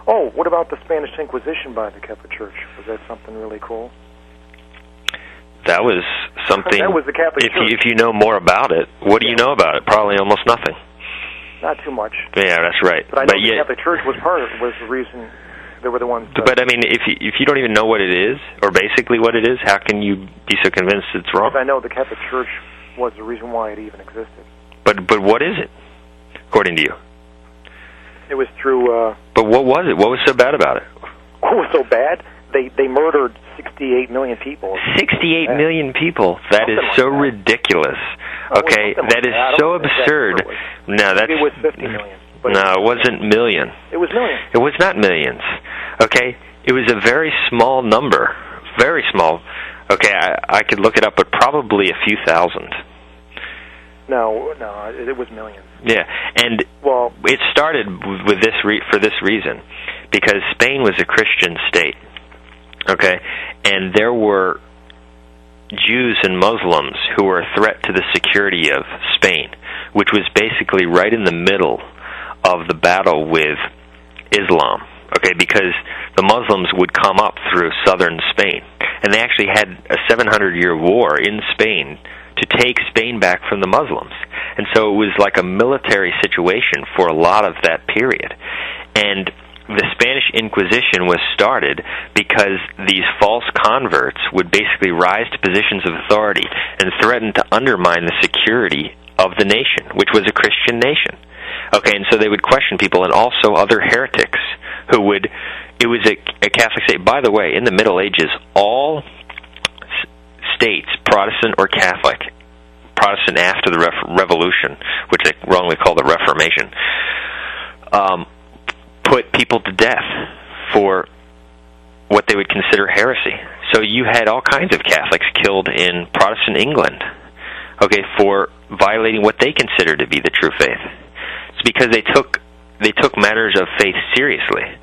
Oh, what about the Spanish Inquisition by the Catholic Church? Was that something really cool? That was something. That was the Catholic Church. If you know more about it, what do you know about it? Probably almost nothing. Not too much. Yeah, that's right. But I know the Catholic Church was the reason. They were the ones. But I mean, if you don't even know what it is, or basically what it is, how can you be so convinced it's wrong? Because I know the Catholic Church was the reason why it even existed. But what is it, according to you? It was through. But what was it? What was so bad about it? What was so bad? They murdered 68 million people. 68 million people. That is so ridiculous. Okay, that is so absurd. No, that's. It was 50 million. No, it wasn't million. It was millions. It was not millions. Okay, it was a very small number. Very small. Okay, I could look it up, but probably a few thousand. No, it was millions. Yeah, and it started with for this reason, because Spain was a Christian state. Okay, and there were Jews and Muslims who were a threat to the security of Spain, which was basically right in the middle of the battle with Islam. Okay, because the Muslims would come up through southern Spain, and they actually had a 700-year war in Spain to take Spain back from the Muslims. And so it was like a military situation for a lot of that period. And the Spanish Inquisition was started because these false converts would basically rise to positions of authority and threaten to undermine the security of the nation, which was a Christian nation. Okay, and so they would question people, and also other heretics who would... It was a Catholic state. By the way, in the Middle Ages, all states, Protestant or Catholic, Protestant after the Revolution, which they wrongly call the Reformation, put people to death for what they would consider heresy. So you had all kinds of Catholics killed in Protestant England, okay, for violating what they considered to be the true faith. It's because they took matters of faith seriously.